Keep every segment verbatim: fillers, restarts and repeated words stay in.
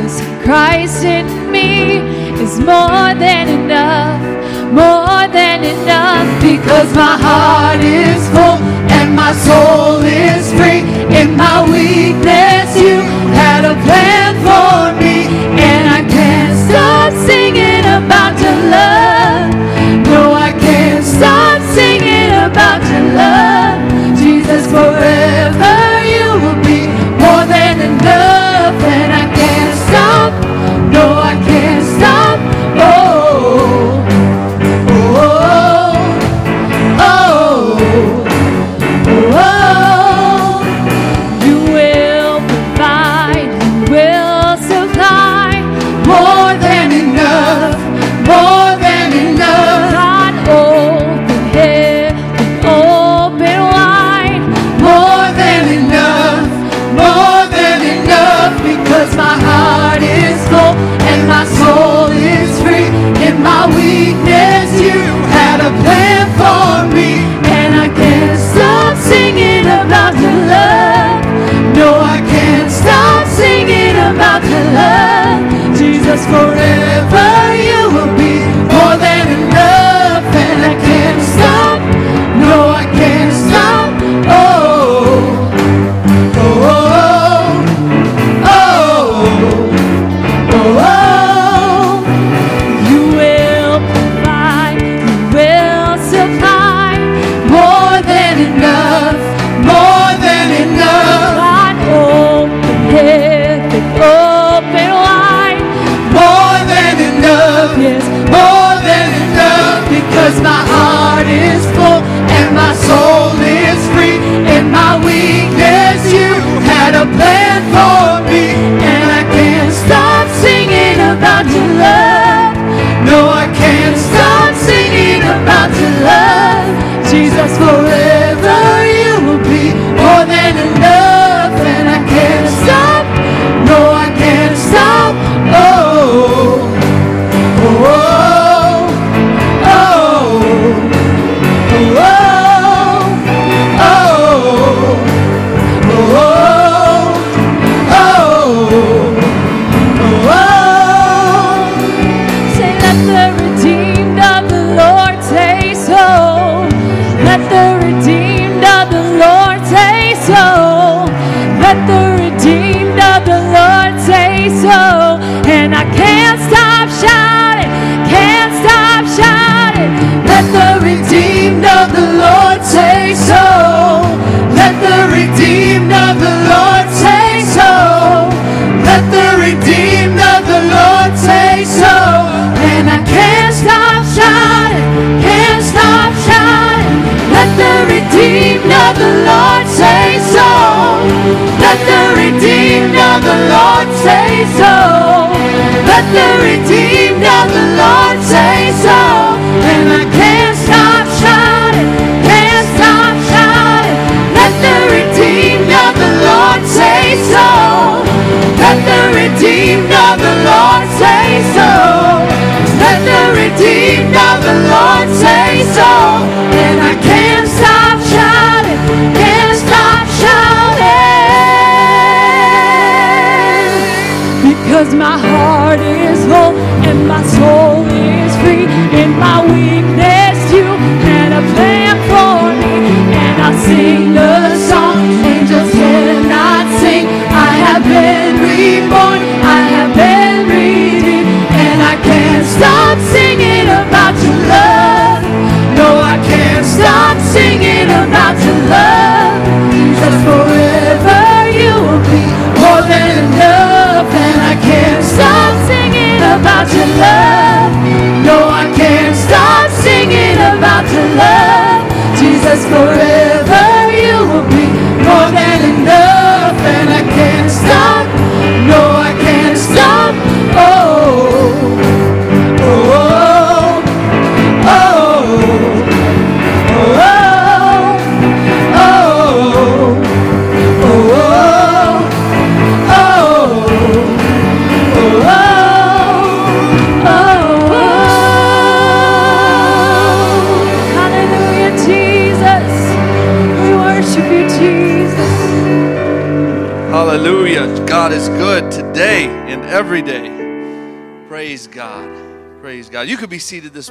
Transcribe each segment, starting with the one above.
Jesus Christ in me is more than enough, more than enough, because my heart is full and my soul is free. In my weakness you had a plan for me, and I can't stop singing about your love. No, I can't stop singing about your love. Jesus, forever you will be more than enough, and I can't stop. No, I can't stop. Oh, oh, oh, oh, oh. You will provide, you will supply more than enough, more than enough. God, open heaven, open wide, more than enough, more than enough, because my heart is full and my soul is free. In my weakness you had a plan for me, and I can't stop singing about your love. No, I can't stop singing about your love. Jesus, forever you will be more than enough, and I can't stop. No, I can't stop. Oh, oh, oh, oh, oh, oh. You will provide, you will supply more than enough, more than enough. God, open heaven, open wide, more than enough, yes, more than enough, because my heart is full and my soul is free. In my weakness you had a plan for me, and I can't stop singing about your love. No, I can't stop singing about your love. Jesus, forever you will be more than enough, and I can't stop. No, I can't stop. Oh, oh, oh, oh, oh, oh, oh, oh, oh, oh. Say, let the redeemed of the Lord say so. Let the redeemed of the Lord say so. Let the redeemed of the Lord say so. And I can't stop shouting, can't stop shouting. Let the redeemed of the Lord say so. Let the redeemed of the Lord say so. Let the redeemed of the Lord say so. And I can't stop shouting, can't stop shouting. Let the redeemed of the Lord say so. Let the redeemed of the Lord say so. Let the redeemed of the Lord say so. And I can't stop shouting, can't stop shouting. Let the redeemed of the Lord say so. Let the redeemed of the Lord say so. Let the redeemed of the Lord say so. And I can't stop shouting, can't stop shouting, because my heart is full and my soul is free. In my weakness you had a plan for me, and I sing the song angels cannot sing. I have been reborn, I have been redeemed, and I can't stop singing about your love. No, I can't stop singing about your love. Just forever you will be more than enough, and I can't stop singing about your love. No, I can't stop singing about your love. Jesus, forever you will be more than enough, and I can't stop. No, I can't stop. Oh, oh, oh, oh, oh, oh, oh, oh, oh, oh, oh. Hallelujah, Jesus. Hallelujah. God is good today and every day. Praise God. Praise God. You could be seated this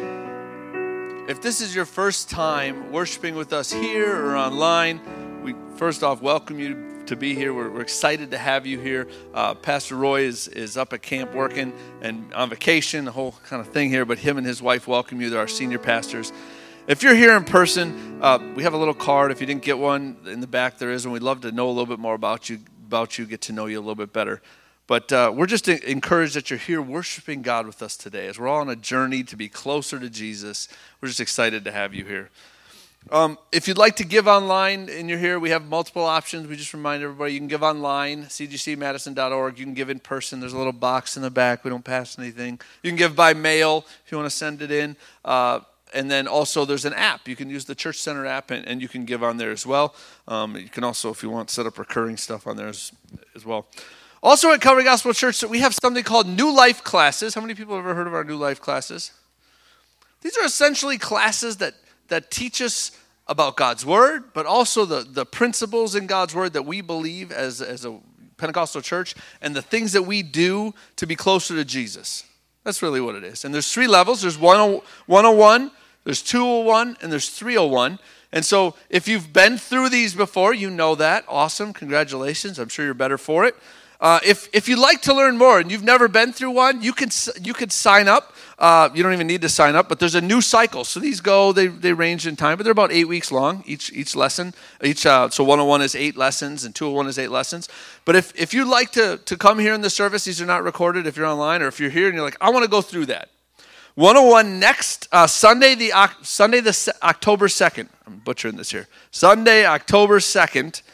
morning. If this is your first time worshiping with us here or online, we first off welcome you to be here. We're, we're excited to have you here. Uh, Pastor Roy is, is up at camp working and on vacation, the whole kind of thing here, but him and his wife welcome you. They're our senior pastors. If you're here in person, uh, we have a little card. If you didn't get one, in the back there is, and we'd love to know a little bit more about you, about you, get to know you a little bit better. But uh, we're just encouraged that you're here worshiping God with us today. As we're all on a journey to be closer to Jesus, we're just excited to have you here. Um, if you'd like to give online and you're here, we have multiple options. We just remind everybody you can give online, c g c madison dot org. You can give in person. There's a little box in the back. We don't pass anything. You can give by mail if you want to send it in. Uh, And then also there's an app. You can use the Church Center app, and, and you can give on there as well. Um, you can also, if you want, set up recurring stuff on there as, as well. Also at Calvary Gospel Church, we have something called New Life classes. How many people have ever heard of our New Life classes? These are essentially classes that, that teach us about God's Word, but also the, the principles in God's Word that we believe as, as a Pentecostal church, and the things that we do to be closer to Jesus. That's really what it is. And there's three levels. There's one oh one, there's two oh one, and there's three oh one. And so if you've been through these before, you know that. Awesome. Congratulations. I'm sure you're better for it. Uh, if if you'd like to learn more and you've never been through one, you can you could sign up. Uh, you don't even need to sign up, but there's a new cycle. So these go, they they range in time, but they're about eight weeks long, each each lesson. Each uh, So one oh one is eight lessons and two oh one is eight lessons. But if, if you'd like to, to come here in the service, these are not recorded if you're online, or if you're here and you're like, I want to go through that. one oh one next uh, Sunday, the uh, Sunday the se- October second. I'm butchering this here. Sunday, October second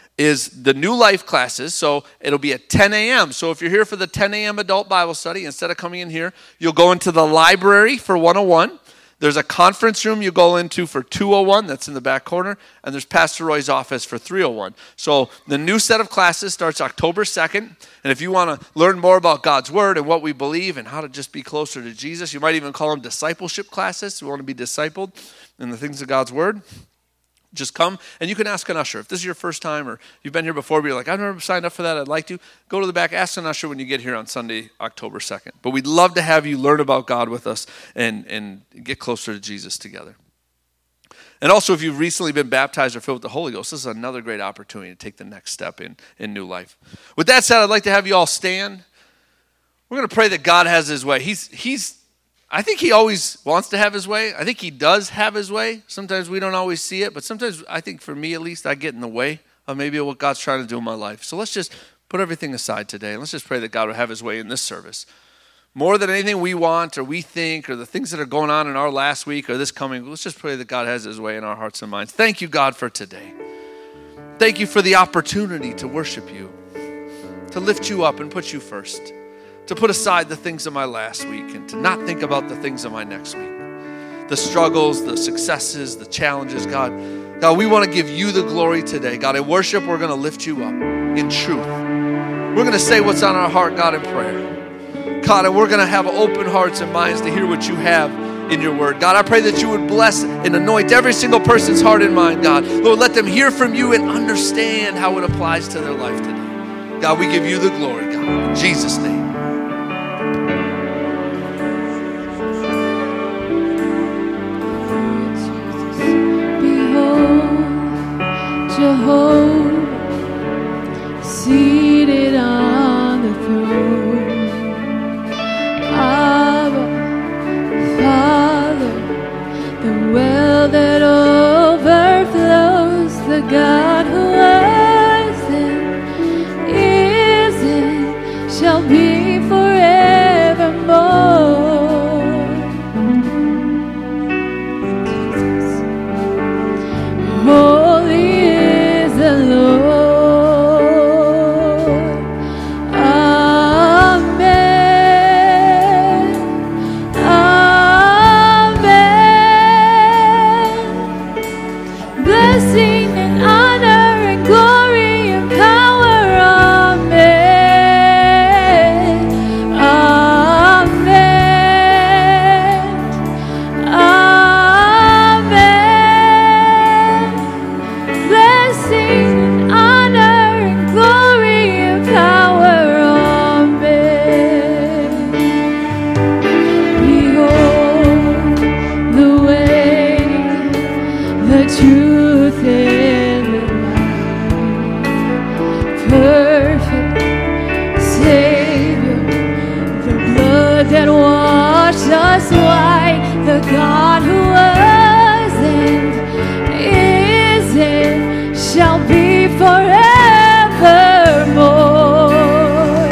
is the New Life classes. So it'll be at ten a.m. So if you're here for the ten a.m. adult Bible study, instead of coming in here, you'll go into the library for one oh one. There's a conference room you go into for two oh one. That's in the back corner. And there's Pastor Roy's office for three oh one. So the new set of classes starts October second. And if you want to learn more about God's Word and what we believe and how to just be closer to Jesus, you might even call them discipleship classes. We want to be discipled in the things of God's Word. Just come, and you can ask an usher. If this is your first time or you've been here before, but you're like, I've never signed up for that, I'd like to, go to the back, ask an usher when you get here on Sunday, October second. But we'd love to have you learn about God with us and, and get closer to Jesus together. And also, if you've recently been baptized or filled with the Holy Ghost, this is another great opportunity to take the next step in, in new life. With that said, I'd like to have you all stand. We're going to pray that God has his way. He's He's I think he always wants to have his way. I think he does have his way. Sometimes we don't always see it, but sometimes I think for me at least, I get in the way of maybe what God's trying to do in my life. So let's just put everything aside today. Let's just pray that God will have his way in this service. More than anything we want or we think or the things that are going on in our last week or this coming, let's just pray that God has his way in our hearts and minds. Thank you, God, for today. Thank you for the opportunity to worship you, to lift you up and put you first, to put aside the things of my last week and to not think about the things of my next week. The struggles, the successes, the challenges, God. God, we want to give you the glory today. God, in worship, we're going to lift you up in truth. We're going to say what's on our heart, God, in prayer. God, and we're going to have open hearts and minds to hear what you have in your word. God, I pray that you would bless and anoint every single person's heart and mind, God. Lord, let them hear from you and understand how it applies to their life today. God, we give you the glory, God, in Jesus' name. Jehovah, seated on the throne. Abba, Father, the well that overflows, the God who was and is and shall be that washed us white, the God who was and is and shall be forevermore.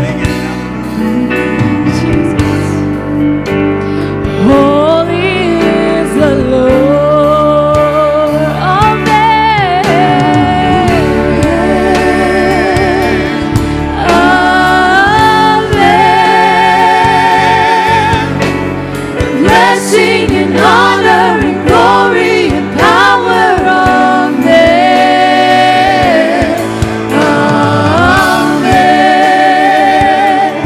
Jesus, holy is the Lord. Amen. Amen. Blessing and honor and glory and power. Amen. Amen.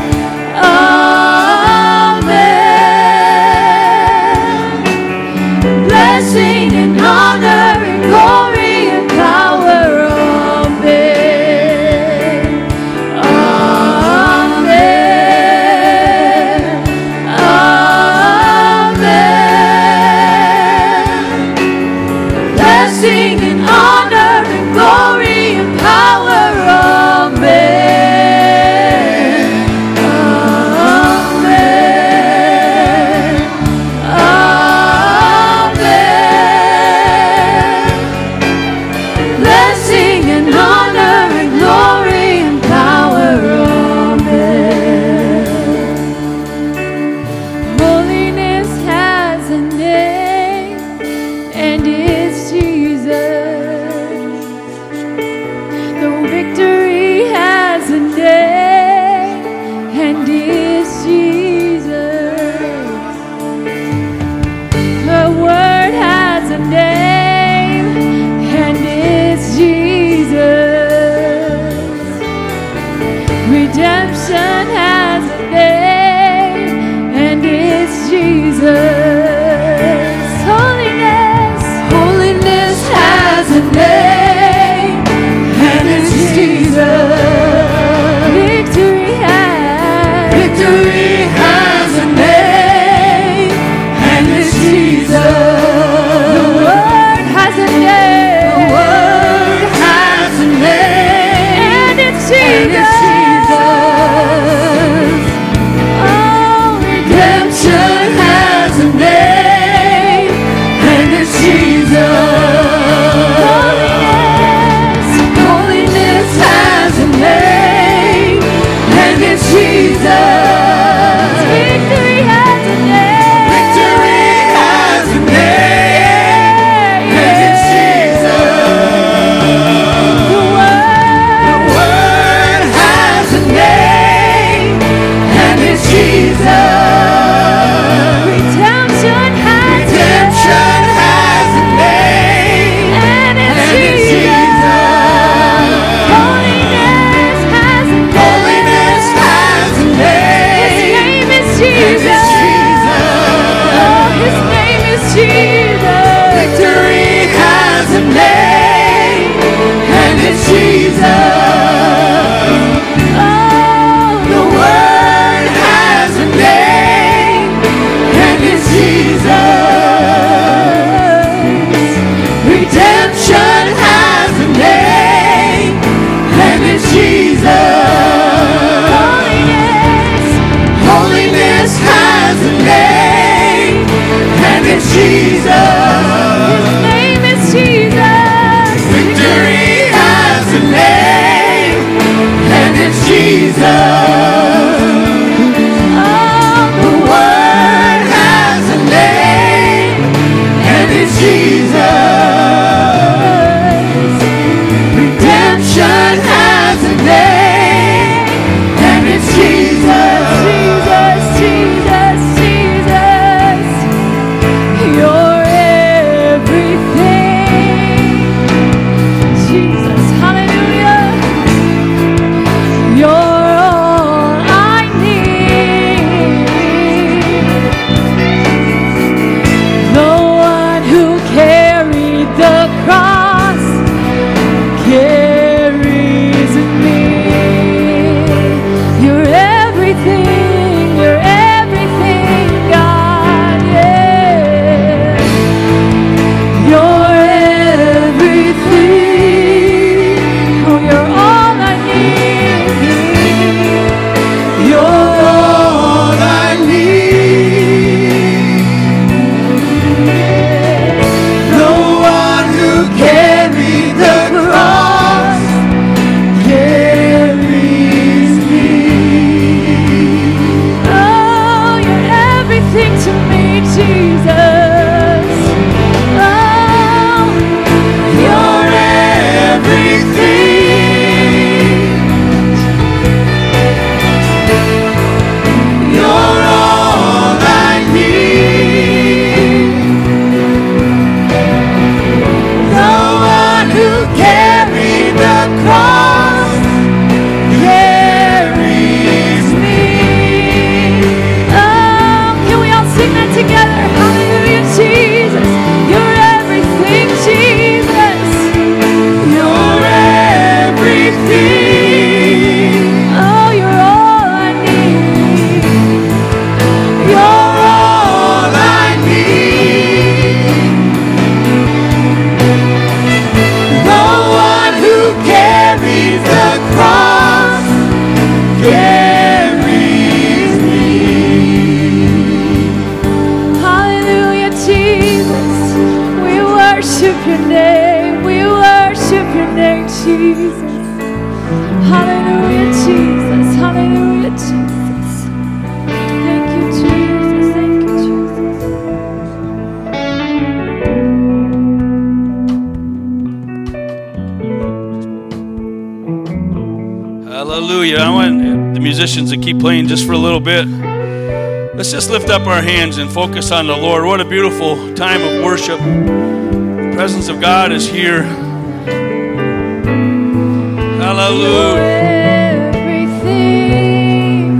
Amen. Blessing and honor and glory and power. Amen. Amen. Amen. Blessing and honor and glory and power. Amen. Amen. Amen. Blessing and honor and glory and power. Amen. Holiness has a name, and it's Jesus. The victory has a name, and it's Jesus. The word has a name, and it's Jesus. Redemption has a name, and it's Jesus. Holiness, holiness has a name, and it's Jesus. Victory has, victory has a name, and it's Jesus. The word has a name, the word has a name, and it's Jesus. Oh, redemption has a name, and it's Jesus. Holiness, holiness has a name, and it's Jesus. Victory has a name, victory has a name, and it's Jesus. The word, the word has a name, and it's Jesus. Redemption has, redemption has a name, and it's Jesus. Holiness has a name, holiness has a name. His name is Jesus. Oh, His name is Jesus. Victory has a name, and it's Jesus. Oh, the word has a name, and it's Jesus. Redemption has a name, and it's Jesus. Holiness, holiness has a name, and it's Jesus. His name is Jesus. Victory has a name, and it's Jesus. Oh, the word has a name, and it's Jesus. Redemption has a name, and it's Jesus. Jesus, Jesus, Jesus. You're everything. Jesus, hallelujah. You're all your name. We worship your name, Jesus. Hallelujah, Jesus. Hallelujah, Jesus. Thank you, Jesus. Thank you, Jesus. Hallelujah. I want the musicians to keep playing just for a little bit. Let's just lift up our hands and focus on the Lord. What a beautiful time of worship. The presence of God is here. Hallelujah. Everything,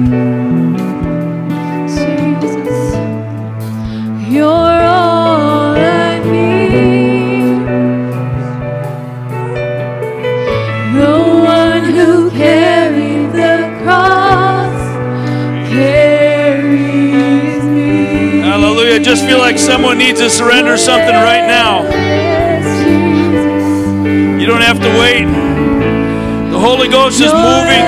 Jesus, you're all I need. The one who carried the cross carries me. Hallelujah. Just feel like someone needs to surrender something right now. You don't have to wait. The Holy Ghost is moving.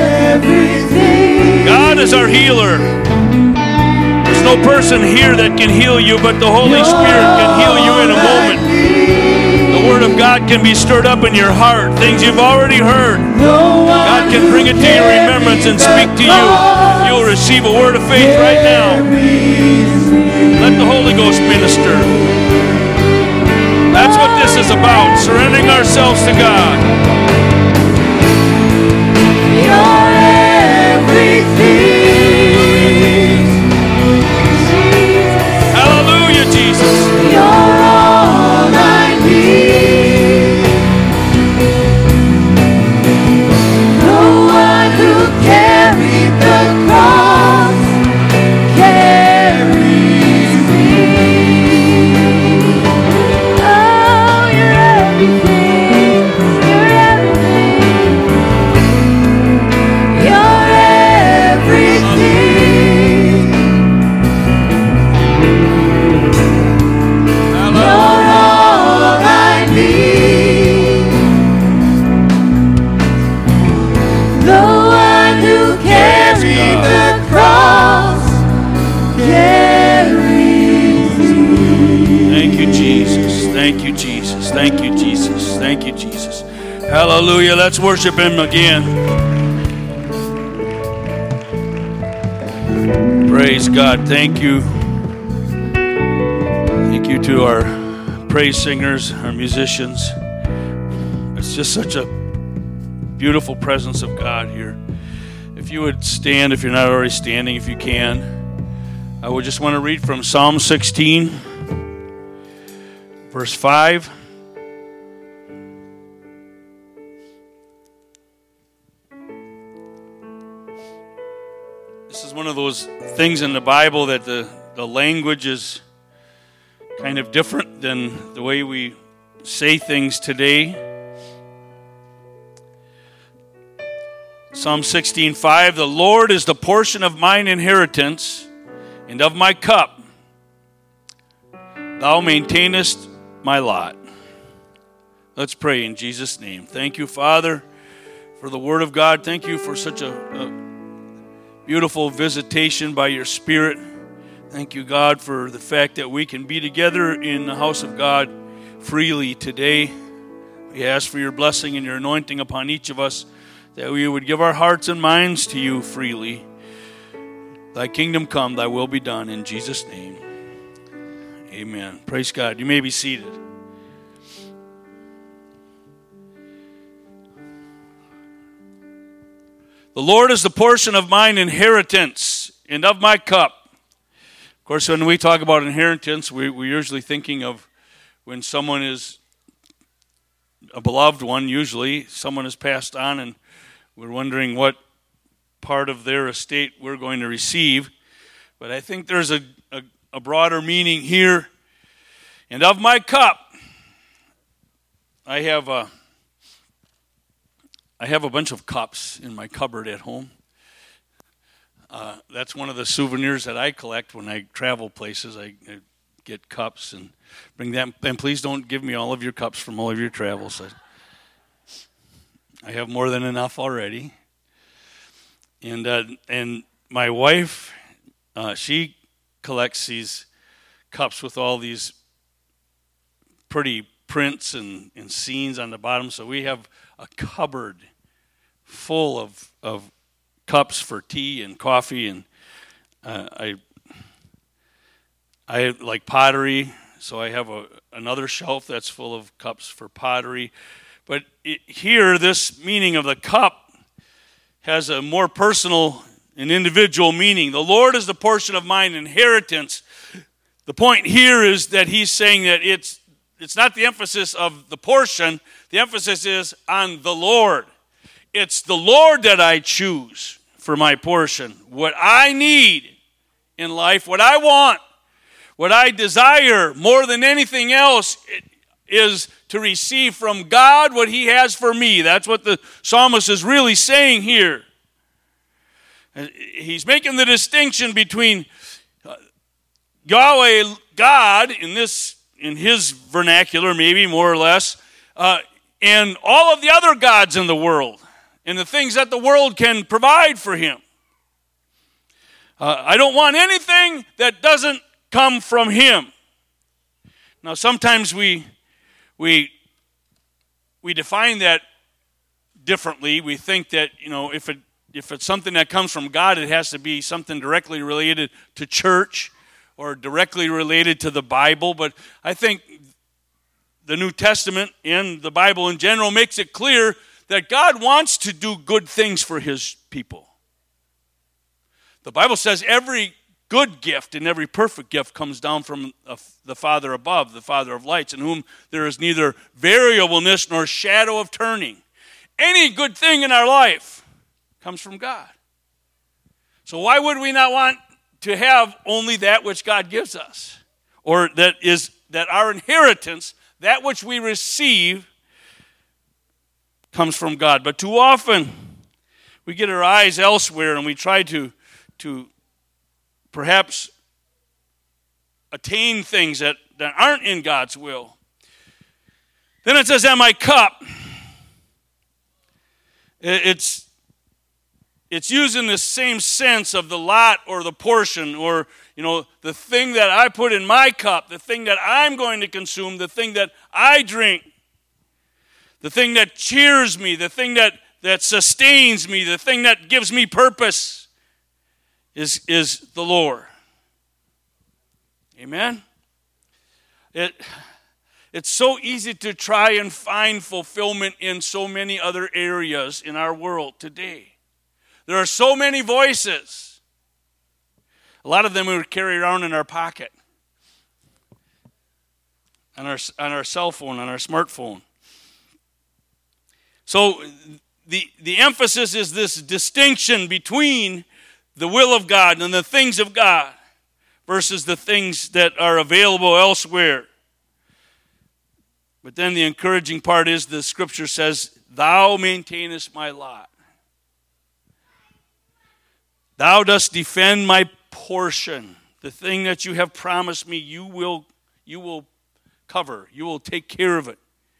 God is our healer. There's no person here that can heal you, but the Holy Spirit can heal you in a moment. The Word of God can be stirred up in your heart. Things you've already heard. God can bring it to your remembrance and speak to you. You'll receive a word of faith right now. Let the Holy Ghost minister. That's what this is about, surrendering ourselves to God. You're everything, Jesus. Hallelujah, Jesus. You're all I need. The one who carried the cross carries me. Oh, you're everything. You're everything. You're everything. You're all I need. The one who carried the cross carries me. Thank you, Jesus. Thank you, Jesus. Thank you, Jesus. Thank you, Jesus. Hallelujah. Let's worship Him again. Praise God. Thank you. Thank you to our praise singers, our musicians. It's just such a beautiful presence of God here. If you would stand, if you're not already standing, if you can, I would just want to read from Psalm sixteen, verse five. This is one of those things in the Bible that the, the language is kind of different than the way we say things today. Psalm sixteen five, the Lord is the portion of mine inheritance and of my cup. Thou maintainest my lot. Let's pray in Jesus' name. Thank you, Father, for the Word of God. Thank you for such a, a beautiful visitation by your Spirit. Thank you, God, for the fact that we can be together in the house of God freely today. We ask for your blessing and your anointing upon each of us, that we would give our hearts and minds to you freely. Thy kingdom come, thy will be done, in Jesus' name. Amen. Praise God. You may be seated. The Lord is the portion of mine inheritance and of my cup. Of course, when we talk about inheritance, we, we're usually thinking of when someone is a beloved one, usually someone has passed on, and we're wondering what part of their estate we're going to receive. But I think there's a, a, a broader meaning here. And of my cup, I have a, I have a bunch of cups in my cupboard at home. Uh, that's one of the souvenirs that I collect when I travel places. I, I get cups and bring them. And please don't give me all of your cups from all of your travels. I, I have more than enough already. And uh, and my wife, uh, she collects these cups with all these pretty prints and, and scenes on the bottom. So we have a cupboard full of of cups for tea and coffee, and uh, I I like pottery, so I have a another shelf that's full of cups for pottery. But it, here, this meaning of the cup has a more personal and individual meaning. The Lord is the portion of mine inheritance. The point here is that he's saying that it's it's not the emphasis of the portion. The emphasis is on the Lord. It's the Lord that I choose for my portion. What I need in life, what I want, what I desire more than anything else is to receive from God what he has for me. That's what the psalmist is really saying here. He's making the distinction between Yahweh, God, in this, in his vernacular, maybe more or less, uh, and all of the other gods in the world, and the things that the world can provide for him. Uh, I don't want anything that doesn't come from him. Now, sometimes we we we define that differently. We think that, you know, if it if it's something that comes from God, it has to be something directly related to church or directly related to the Bible. But I think the New Testament and the Bible in general makes it clear that God wants to do good things for his people. The Bible says every good gift and every perfect gift comes down from the Father above, the Father of lights, in whom there is neither variableness nor shadow of turning. Any good thing in our life comes from God. So why would we not want to have only that which God gives us? Or that is that our inheritance, that which we receive, comes from God. But too often we get our eyes elsewhere and we try to to perhaps attain things that, that aren't in God's will. Then it says, "And my cup." It's it's used in the same sense of the lot or the portion, or, you know, the thing that I put in my cup, the thing that I'm going to consume, the thing that I drink, the thing that cheers me, the thing that, that sustains me, the thing that gives me purpose is, is the Lord. Amen? It, it's so easy to try and find fulfillment in so many other areas in our world today. There are so many voices. A lot of them we would carry around in our pocket, on our, on our cell phone, on our smartphone. So the, the emphasis is this distinction between the will of God and the things of God versus the things that are available elsewhere. But then the encouraging part is the scripture says, "Thou maintainest my lot. Thou dost defend my portion." The thing that you have promised me, you will, you will cover. You will take care of it.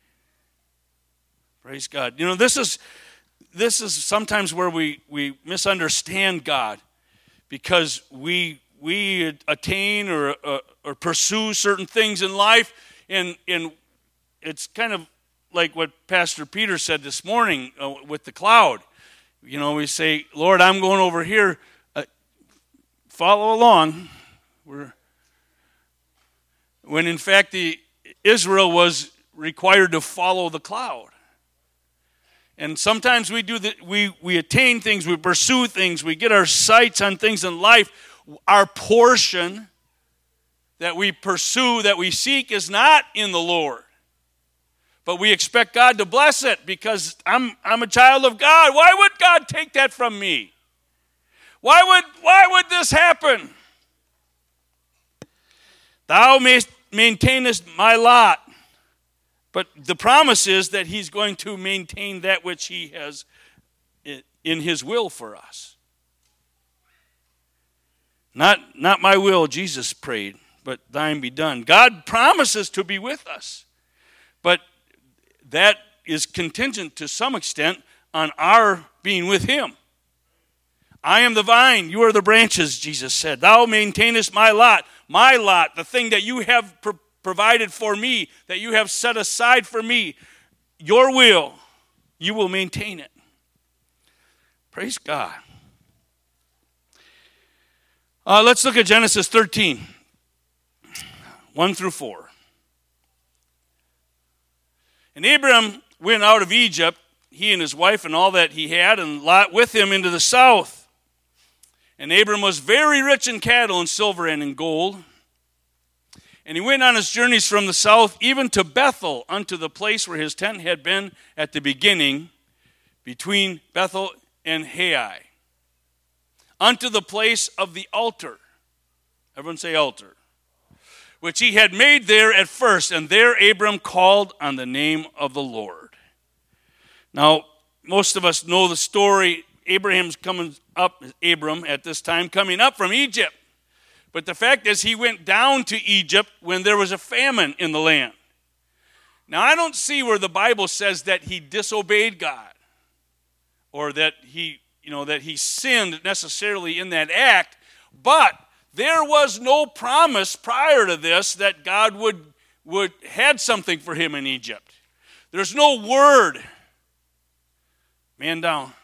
Praise God. You know, this is this is sometimes where we, we misunderstand God, because we we attain or uh, or pursue certain things in life, and and it's kind of like what Pastor Peter said this morning uh, with the cloud. You know, we say, "Lord, I'm going over here. Uh, follow along." We're, when in fact the Israel was required to follow the cloud. And sometimes we do that. We we attain things, we pursue things, we get our sights on things in life. Our portion that we pursue, that we seek, is not in the Lord. But we expect God to bless it because I'm I'm a child of God. Why would God take that from me? Why would why would this happen? Thou maintainest my lot. But the promise is that he's going to maintain that which he has in his will for us. Not, not my will, Jesus prayed, but thine be done. God promises to be with us. But that is contingent to some extent on our being with him. I am the vine, you are the branches, Jesus said. Thou maintainest my lot, my lot, the thing that you have pre- provided for me, that you have set aside for me, your will, you will maintain it. Praise God. Uh, let's look at Genesis thirteen, one through four. And Abram went out of Egypt, he and his wife and all that he had, and Lot with him into the south. And Abram was very rich in cattle and silver and in gold. And he went on his journeys from the south, even to Bethel, unto the place where his tent had been at the beginning, between Bethel and Hai, unto the place of the altar. Everyone say altar. Which he had made there at first, and there Abram called on the name of the Lord. Now, most of us know the story. Abraham's coming up, Abram at this time, coming up from Egypt. But the fact is, he went down to Egypt when there was a famine in the land. Now, I don't see where the Bible says that he disobeyed God, or that he, you know, that he sinned necessarily in that act, but there was no promise prior to this that God would, would had something for him in Egypt. There's no word. Man down.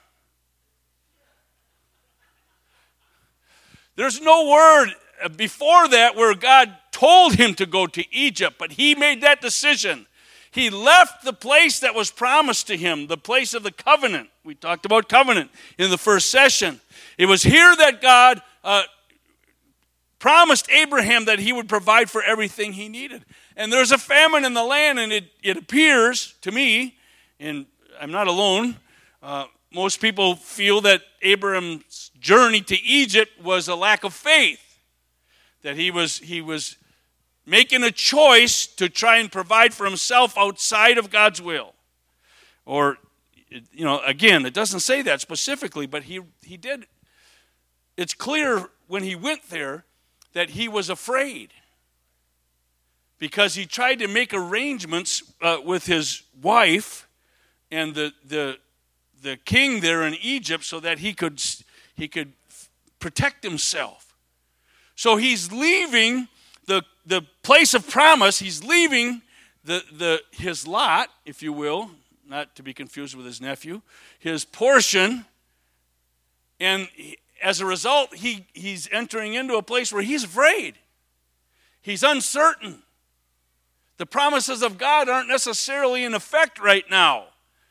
There's no word before that where God told him to go to Egypt, but he made that decision. He left the place that was promised to him, the place of the covenant. We talked about covenant in the first session. It was here that God uh, promised Abraham that he would provide for everything he needed. And there's a famine in the land, and it, it appears to me, and I'm not alone, uh, most people feel that Abraham's journey to Egypt was a lack of faith. That he was he was making a choice to try and provide for himself outside of God's will. Or, you know, again, it doesn't say that specifically, but he, he did. It's clear when he went there that he was afraid. Because he tried to make arrangements uh, with his wife and the, the, the king there in Egypt so that he could he could protect himself. So he's leaving the, the place of promise. He's leaving the, the his lot, if you will, not to be confused with his nephew, his portion. And he, as a result, he, he's entering into a place where he's afraid. He's uncertain. The promises of God aren't necessarily in effect right now.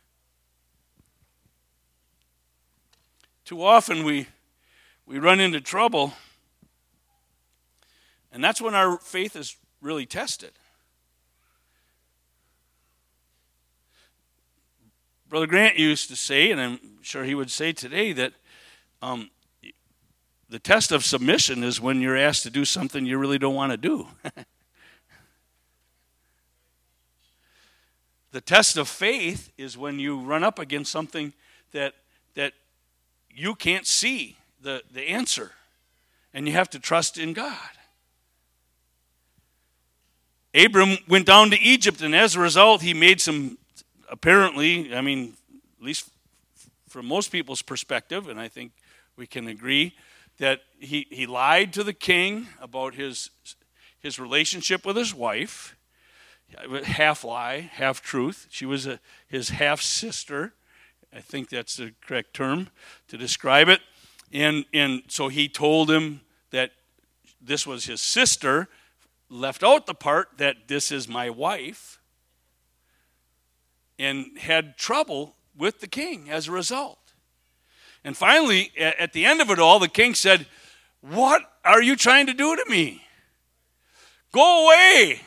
Too often we, we run into trouble. And that's when our faith is really tested. Brother Grant used to say, and I'm sure he would say today, that um, the test of submission is when you're asked to do something you really don't want to do. The test of faith is when you run up against something that that you can't see the, the answer, and you have to trust in God. Abram went down to Egypt, and as a result, he made some, apparently, I mean, at least from most people's perspective, and I think we can agree, that he, he lied to the king about his, his relationship with his wife. Half lie, half truth. She was a, his half-sister. I think that's the correct term to describe it. And, and so he told him that this was his sister, left out the part that this is my wife, and had trouble with the king as a result. And finally, at the end of it all, the king said, "What are you trying to do to me? Go away.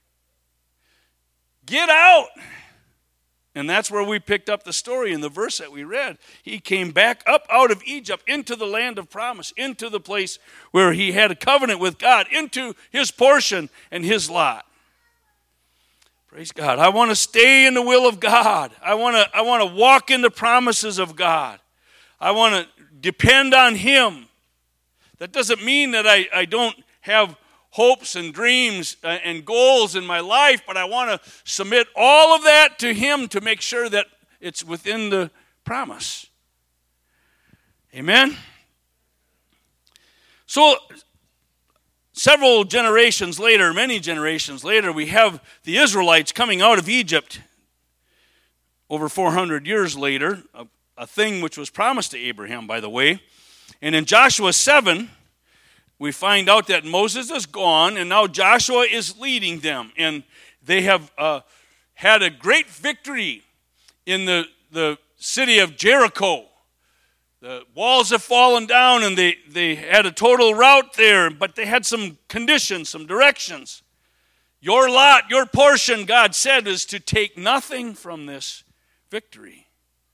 Get out." And that's where we picked up the story in the verse that we read. He came back up out of Egypt into the land of promise, into the place where he had a covenant with God, into his portion and his lot. Praise God. I want to stay in the will of God. I want to I want to walk in the promises of God. I want to depend on him. That doesn't mean that I, I don't have hopes and dreams and goals in my life, but I want to submit all of that to him to make sure that it's within the promise. Amen? So, several generations later, many generations later, we have the Israelites coming out of Egypt over four hundred years later, a, a thing which was promised to Abraham, by the way. And in Joshua seven, we find out that Moses is gone, and now Joshua is leading them. And they have uh, had a great victory in the, the city of Jericho. The walls have fallen down, and they, they had a total rout there, but they had some conditions, some directions. Your lot, your portion, God said, is to take nothing from this victory.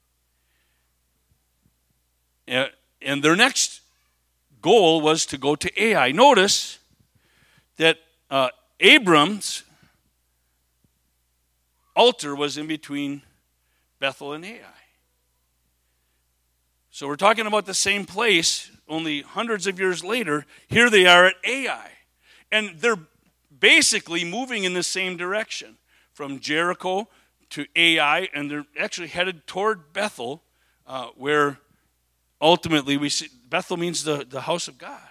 And their next goal was to go to Ai. Notice that uh, Abram's altar was in between Bethel and Ai. So we're talking about the same place, only hundreds of years later. Here they are at Ai. And they're basically moving in the same direction, from Jericho to Ai, and they're actually headed toward Bethel, uh, where ultimately we see Bethel means the, the house of God.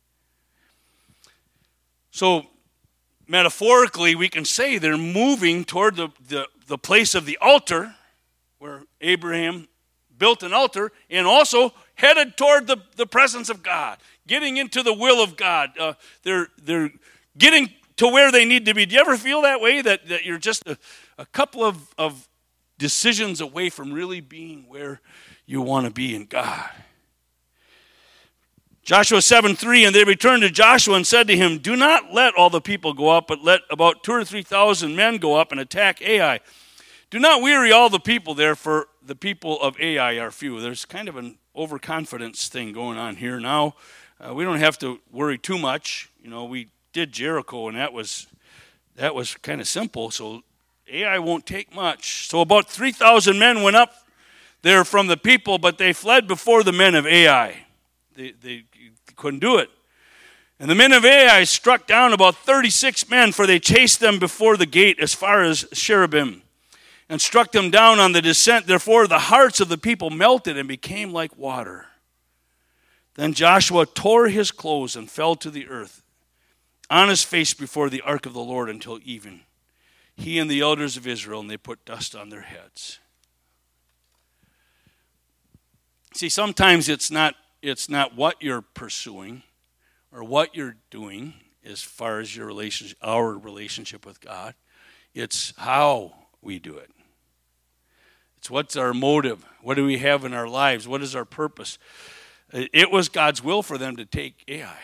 So metaphorically, we can say they're moving toward the, the, the place of the altar, where Abraham built an altar, and also headed toward the, the presence of God, getting into the will of God. Uh, they're, they're getting to where they need to be. Do you ever feel that way, that, that you're just a, a couple of, of decisions away from really being where you want to be in God? Joshua seven three, and they returned to Joshua and said to him, do not let all the people go up, but let about two or three thousand men go up and attack Ai. Do not weary all the people there, for the people of Ai are few. There's kind of an overconfidence thing going on here now. Uh, we don't have to worry too much. You know, we did Jericho, and that was that was kind of simple. So Ai won't take much. So about three thousand men went up there from the people, but they fled before the men of Ai. They, they couldn't do it. And the men of Ai struck down about thirty-six men, for they chased them before the gate as far as Cherubim, and struck them down on the descent. Therefore the hearts of the people melted and became like water. Then Joshua tore his clothes and fell to the earth on his face before the ark of the Lord until even. He and the elders of Israel, and they put dust on their heads. See, sometimes it's not it's not what you're pursuing or what you're doing as far as your relationship, our relationship with God. It's how we do it. It's what's our motive. What do we have in our lives? What is our purpose? It was God's will for them to take Ai.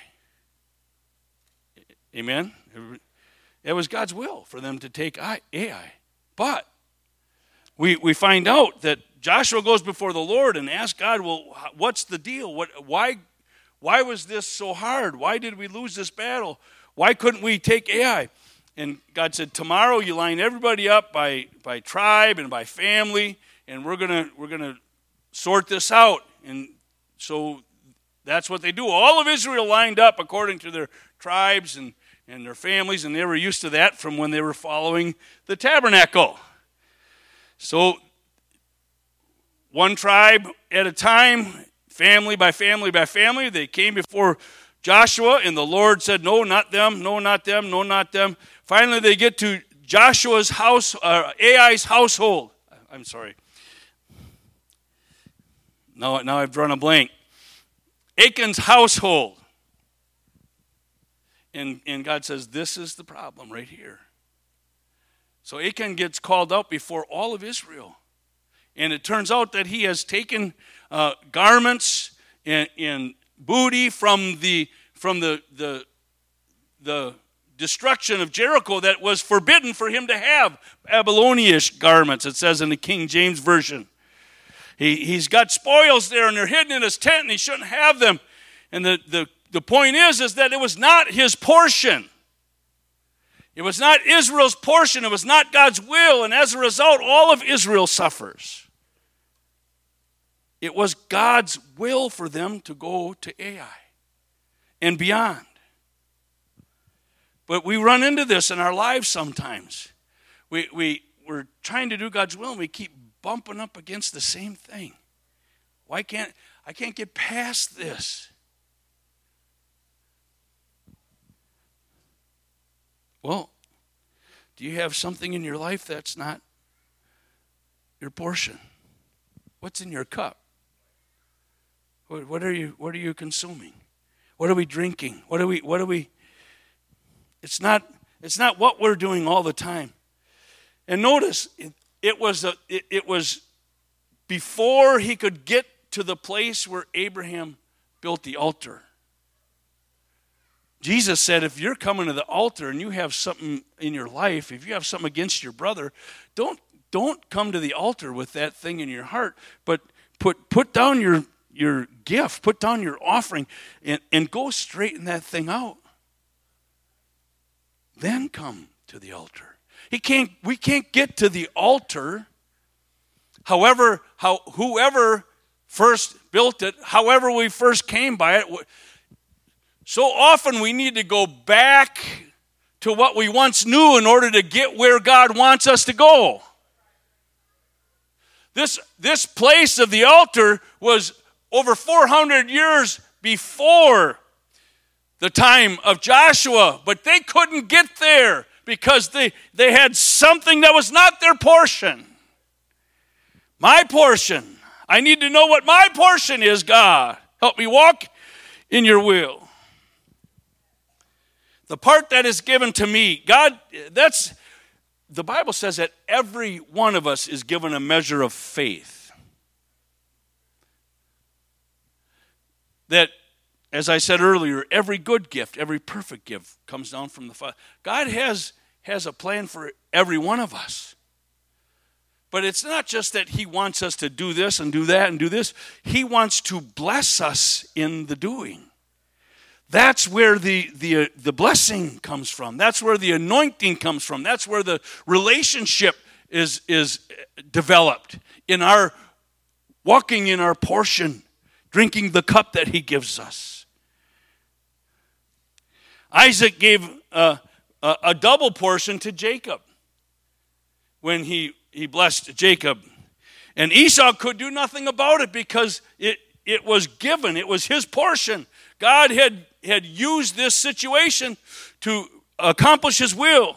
Amen? It was God's will for them to take Ai. But we we find out that Joshua goes before the Lord and asks God, well, what's the deal? What, why, why was this so hard? Why did we lose this battle? Why couldn't we take Ai? And God said, tomorrow you line everybody up by, by tribe and by family, and we're gonna we're gonna sort this out. And so that's what they do. All of Israel lined up according to their tribes and, and their families, and they were used to that from when they were following the tabernacle. So one tribe at a time, family by family by family, they came before Joshua, and the Lord said, no, not them, no, not them, no, not them. Finally, they get to Joshua's house, uh, Ai's household. I'm sorry. Now, now I've drawn a blank. Achan's household. And, and God says, this is the problem right here. So Achan gets called out before all of Israel. And it turns out that he has taken uh, garments and, and booty from the from the, the the destruction of Jericho that was forbidden for him to have. Babylonish garments, it says in the King James Version. He, he's got spoils there, and they're hidden in his tent, and he shouldn't have them. And the, the, the point is, is that it was not his portion. It was not Israel's portion. It was not God's will. And as a result, all of Israel suffers. It was God's will for them to go to Ai and beyond. But we run into this in our lives sometimes. We, we, we're trying to do God's will, and we keep bumping up against the same thing. Why can't I can't get past this? Well, do you have something in your life that's not your portion? What's in your cup? What, what are you what are you consuming? What are we drinking? What are we what are we It's not it's not what we're doing all the time. And notice it, it was a it, it was before he could get to the place where Abraham built the altar. Jesus said, if you're coming to the altar and you have something in your life, if you have something against your brother, don't don't come to the altar with that thing in your heart, but put put down your, your gift, put down your offering, and, and go straighten that thing out. Then come to the altar. He can't we can't get to the altar, however, how whoever first built it, however we first came by it. So often we need to go back to what we once knew in order to get where God wants us to go. This, this place of the altar was over four hundred years before the time of Joshua, but they couldn't get there because they, they had something that was not their portion. My portion. I need to know what my portion is, God. Help me walk in your will. The part that is given to me, God, that's, the Bible says that every one of us is given a measure of faith. That, as I said earlier, every good gift, every perfect gift comes down from the Father. God has, has a plan for every one of us. But it's not just that he wants us to do this and do that and do this. He wants to bless us in the doing. That's where the, the, the blessing comes from. That's where the anointing comes from. That's where the relationship is, is developed in our walking in our portion, drinking the cup that he gives us. Isaac gave a, a, a double portion to Jacob when he, he blessed Jacob. And Esau could do nothing about it because it, it was given. It was his portion. God had had used this situation to accomplish his will.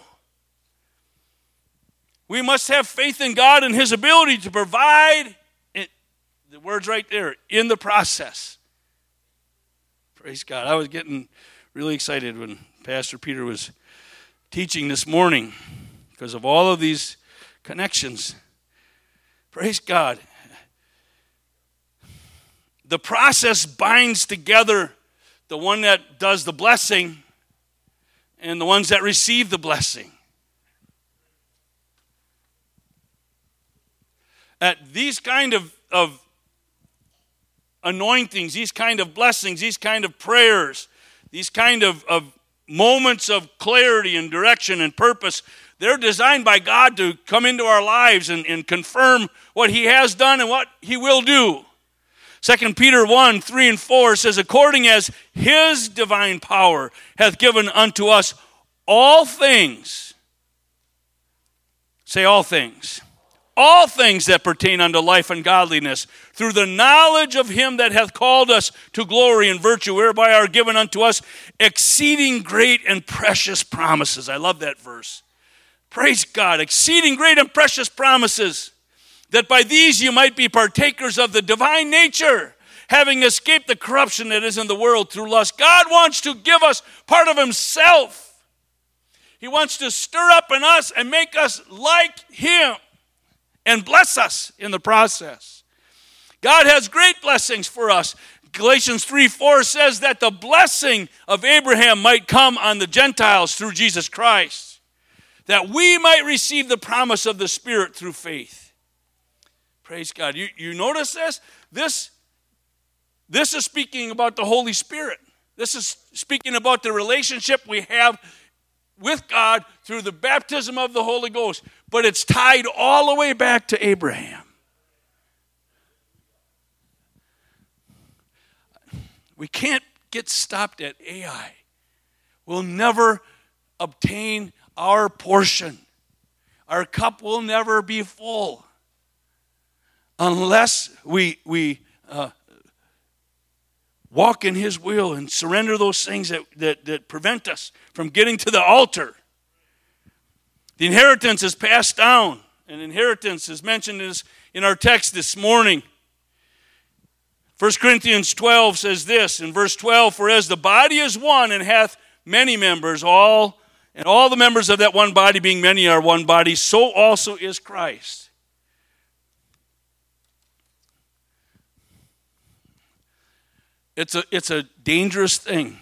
We must have faith in God and his ability to provide, it, the word's right there, in the process. Praise God. I was getting really excited when Pastor Peter was teaching this morning because of all of these connections. Praise God. The process binds together the one that does the blessing and the ones that receive the blessing. At these kind of, of anointings, these kind of blessings, these kind of prayers, these kind of, of moments of clarity and direction and purpose, they're designed by God to come into our lives and, and confirm what he has done and what he will do. Second Peter one, three and four says, according as his divine power hath given unto us all things. Say all things. All things that pertain unto life and godliness, through the knowledge of him that hath called us to glory and virtue, whereby are given unto us exceeding great and precious promises. I love that verse. Praise God. Exceeding great and precious promises, that by these you might be partakers of the divine nature, having escaped the corruption that is in the world through lust. God wants to give us part of himself. He wants to stir up in us and make us like him and bless us in the process. God has great blessings for us. Galatians three four says that the blessing of Abraham might come on the Gentiles through Jesus Christ, that we might receive the promise of the Spirit through faith. Praise God. You, you notice this? This, this is speaking about the Holy Spirit. This is speaking about the relationship we have with God through the baptism of the Holy Ghost. But it's tied all the way back to Abraham. We can't get stopped at Ai. We'll never obtain our portion. Our cup will never be full unless we we uh, walk in his will and surrender those things that, that, that prevent us from getting to the altar. The inheritance is passed down. And inheritance is mentioned in our text this morning. First Corinthians twelve says this, in verse twelve, for as the body is one and hath many members, all and all the members of that one body being many are one body, so also is Christ. It's a, it's a dangerous thing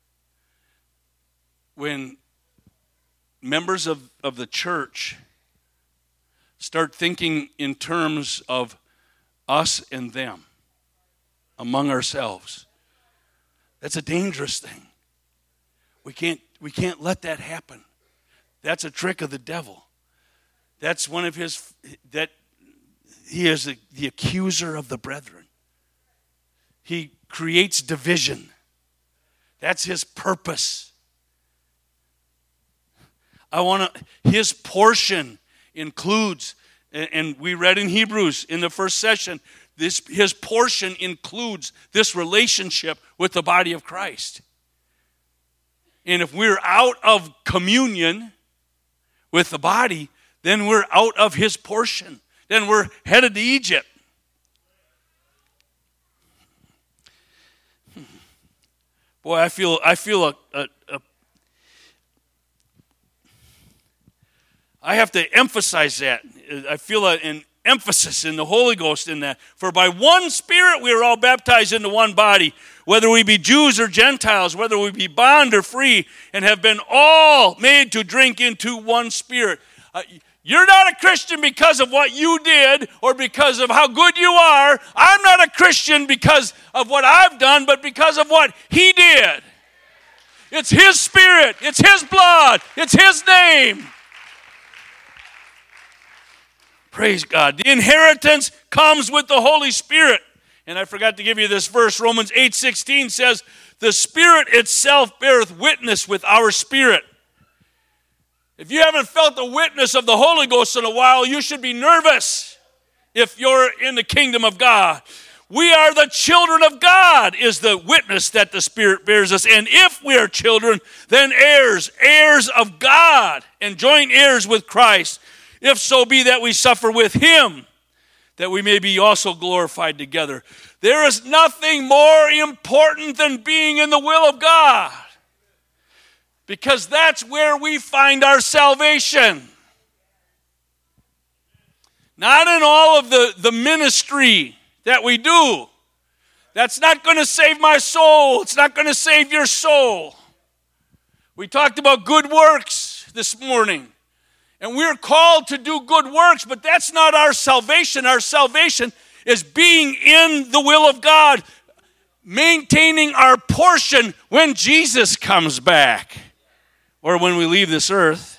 when members of, of the church start thinking in terms of us and them among ourselves. That's a dangerous thing. We can't, we can't let that happen. That's a trick of the devil. That's one of his, that he is the, the accuser of the brethren. He creates division. That's his purpose. I want to, his portion includes, and we read in Hebrews in the first session, this his portion includes this relationship with the body of Christ. And if we're out of communion with the body, then we're out of his portion. Then we're headed to Egypt. Boy, I feel I feel a, a, a I have to emphasize that. I feel a, an emphasis in the Holy Ghost in that. For by one Spirit we are all baptized into one body, whether we be Jews or Gentiles, whether we be bond or free, and have been all made to drink into one Spirit. Uh, you're not a Christian because of what you did or because of how good you are. I'm not a Christian because of what I've done, but because of what he did. It's his Spirit. It's his blood. It's his name. Praise God. The inheritance comes with the Holy Spirit. And I forgot to give you this verse. Romans eight sixteen says, the Spirit itself beareth witness with our spirit. If you haven't felt the witness of the Holy Ghost in a while, you should be nervous if you're in the kingdom of God. We are the children of God is the witness that the Spirit bears us. And if we are children, then heirs, heirs of God, and joint heirs with Christ. If so be that we suffer with him, that we may be also glorified together. There is nothing more important than being in the will of God, because that's where we find our salvation. Not in all of the, the ministry that we do. That's not going to save my soul. It's not going to save your soul. We talked about good works this morning. And we're called to do good works, but that's not our salvation. Our salvation is being in the will of God, maintaining our portion when Jesus comes back or when we leave this earth.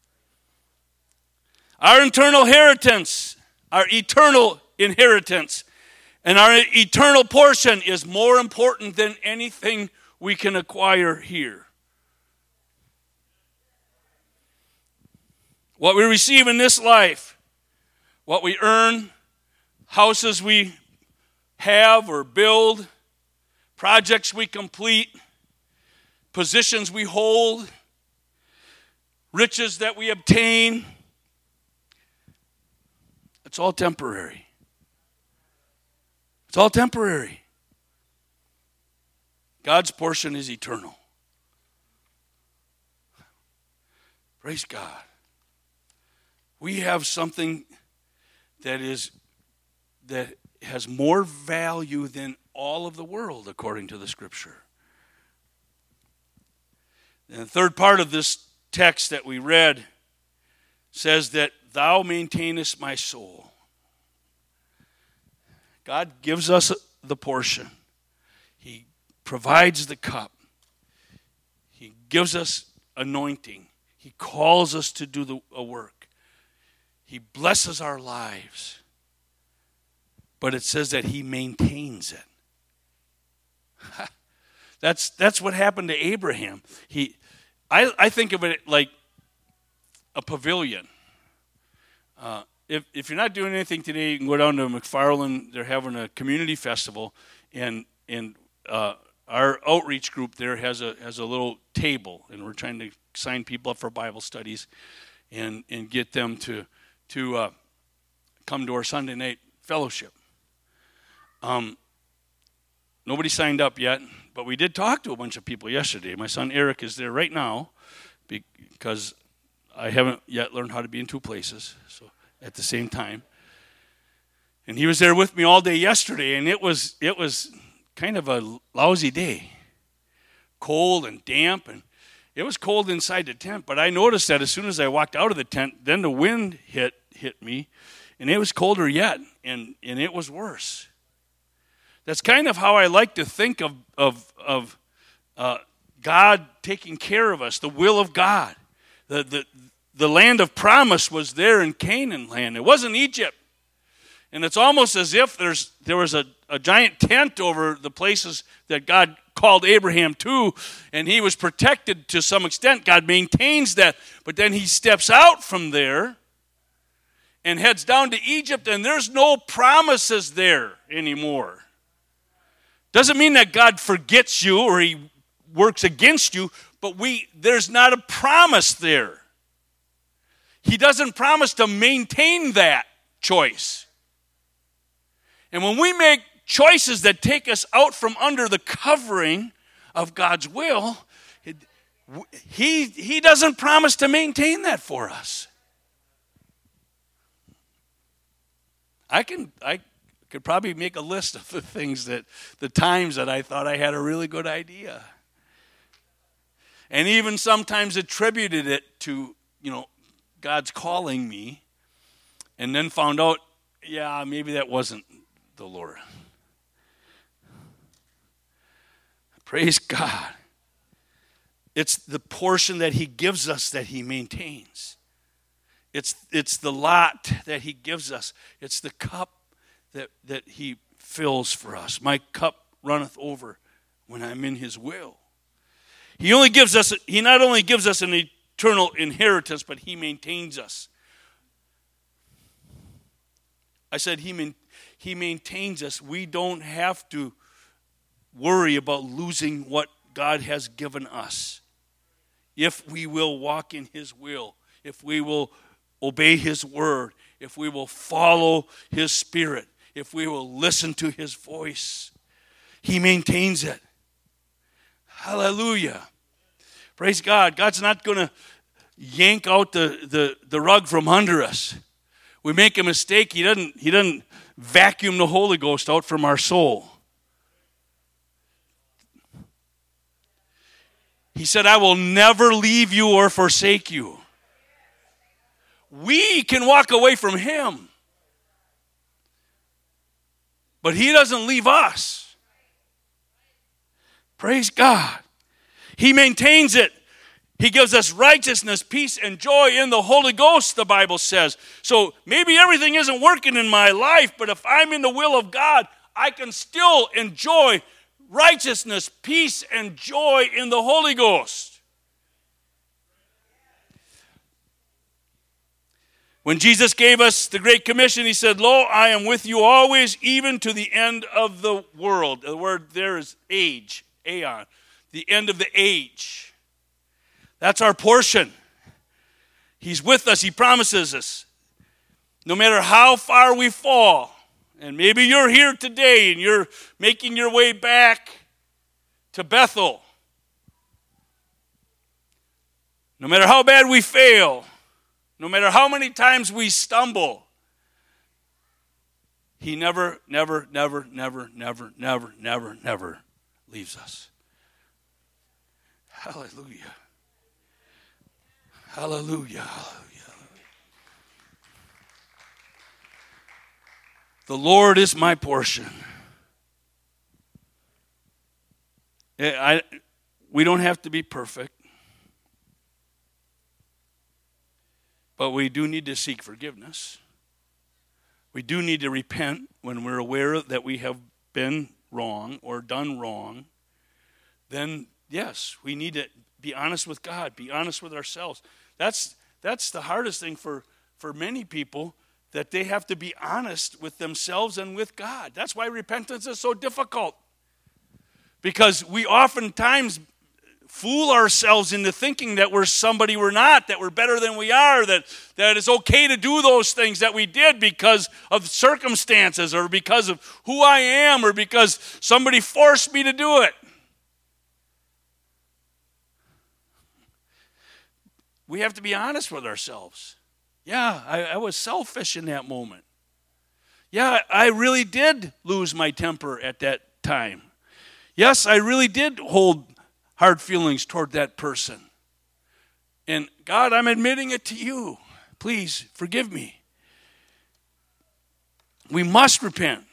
Our eternal inheritance, our eternal inheritance, and our eternal portion is more important than anything we can acquire here. What we receive in this life, what we earn, houses we have or build, projects we complete, positions we hold, riches that we obtain, it's all temporary. It's all temporary. God's portion is eternal. Praise God. We have something that is that has more value than all of the world, according to the Scripture. And the third part of this text that we read says that thou maintainest my soul. God gives us the portion. He provides the cup. He gives us anointing. He calls us to do the, a work. He blesses our lives. But it says that he maintains it. that's that's what happened to Abraham. He, I, I think of it like a pavilion. Uh, if if you're not doing anything today, you can go down to McFarland. They're having a community festival, and and uh, our outreach group there has a has a little table, and we're trying to sign people up for Bible studies. and and get them to to uh, come to our Sunday night fellowship. Um, nobody signed up yet, but we did talk to a bunch of people yesterday. My son Eric is there right now because I haven't yet learned how to be in two places, so at the same time. And he was there with me all day yesterday, and it was it was kind of a lousy day. Cold and damp, and it was cold inside the tent, but I noticed that as soon as I walked out of the tent, then the wind hit hit me, and it was colder yet, and, and it was worse. That's kind of how I like to think of, of, of uh, God taking care of us, the will of God. The, the, the land of promise was there in Canaan land. It wasn't Egypt. And it's almost as if there's there was a, a giant tent over the places that God called Abraham to, and he was protected to some extent. God maintains that. But then he steps out from there and heads down to Egypt, and there's no promises there anymore. Doesn't mean that God forgets you or he works against you, but we there's not a promise there. He doesn't promise to maintain that choice. And when we make choices that take us out from under the covering of God's will, he, he doesn't promise to maintain that for us. I can I could probably make a list of the things that, the times that I thought I had a really good idea. And even sometimes attributed it to, you know, God's calling me, and then found out, yeah, maybe that wasn't the Lord. Praise God. It's the portion that he gives us that he maintains. It's it's the lot that he gives us. It's the cup that, that he fills for us. My cup runneth over when I'm in his will. He only gives us, he not only gives us an eternal inheritance, but he maintains us. I said he maintains He maintains us. We don't have to worry about losing what God has given us. If we will walk in his will, if we will obey his word, if we will follow his spirit, if we will listen to his voice, he maintains it. Hallelujah. Praise God. God's not going to yank out the, the, the rug from under us. We make a mistake, he doesn't, he doesn't vacuum the Holy Ghost out from our soul. He said, I will never leave you or forsake you. We can walk away from him, but he doesn't leave us. Praise God. He maintains it. He gives us righteousness, peace, and joy in the Holy Ghost, the Bible says. So maybe everything isn't working in my life, but if I'm in the will of God, I can still enjoy righteousness, peace, and joy in the Holy Ghost. When Jesus gave us the Great Commission, he said, Lo, I am with you always, even to the end of the world. The word there is age, aeon, the end of the age. That's our portion. He's with us. He promises us. No matter how far we fall, and maybe you're here today and you're making your way back to Bethel. No matter how bad we fail, no matter how many times we stumble, he never, never, never, never, never, never, never, never leaves us. Hallelujah. Hallelujah, hallelujah. The Lord is my portion. I, we don't have to be perfect, but we do need to seek forgiveness. We do need to repent when we're aware that we have been wrong or done wrong. Then, yes, we need to be honest with God, be honest with ourselves. That's that's the hardest thing for, for many people, that they have to be honest with themselves and with God. That's why repentance is so difficult. Because we oftentimes fool ourselves into thinking that we're somebody we're not, that we're better than we are, that, that it's okay to do those things that we did because of circumstances or because of who I am or because somebody forced me to do it. We have to be honest with ourselves. Yeah, I, I was selfish in that moment. Yeah, I really did lose my temper at that time. Yes, I really did hold hard feelings toward that person. And God, I'm admitting it to you. Please forgive me. We must repent.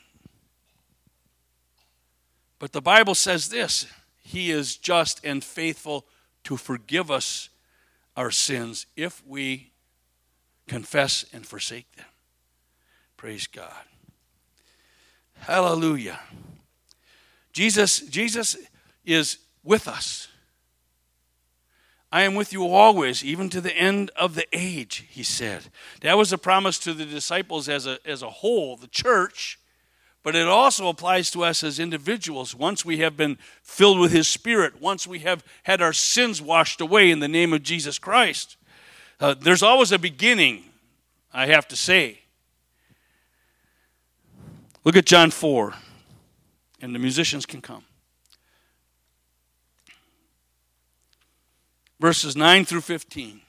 But the Bible says this, He is just and faithful to forgive us our sins if we confess and forsake them. Praise God. Hallelujah. Jesus, Jesus is with us. I am with you always, even to the end of the age, he said. That was a promise to the disciples as a, as a whole, the church, but it also applies to us as individuals. Once we have been filled with his Spirit, once we have had our sins washed away in the name of Jesus Christ. Uh, there's always a beginning, I have to say. Look at John four, and the musicians can come. Verses nine through fifteen.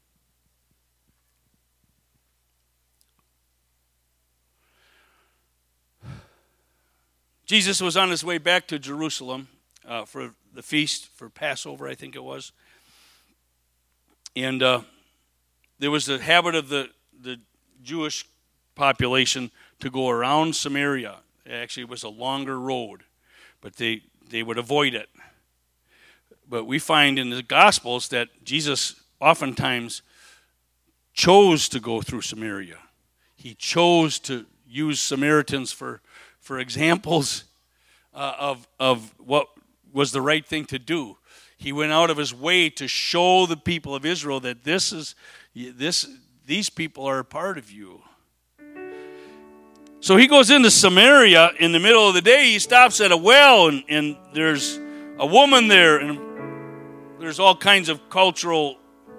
Jesus was on his way back to Jerusalem uh, for the feast, for Passover, I think it was. And uh, there was a habit of the, the Jewish population to go around Samaria. Actually, it was a longer road, but they, they would avoid it. But we find in the Gospels that Jesus oftentimes chose to go through Samaria. He chose to use Samaritans for, for examples uh, of, of what was the right thing to do. He went out of his way to show the people of Israel that this is this these people are a part of you. So he goes into Samaria in the middle of the day. He stops at a well, and, and there's a woman there, and there's all kinds of cultural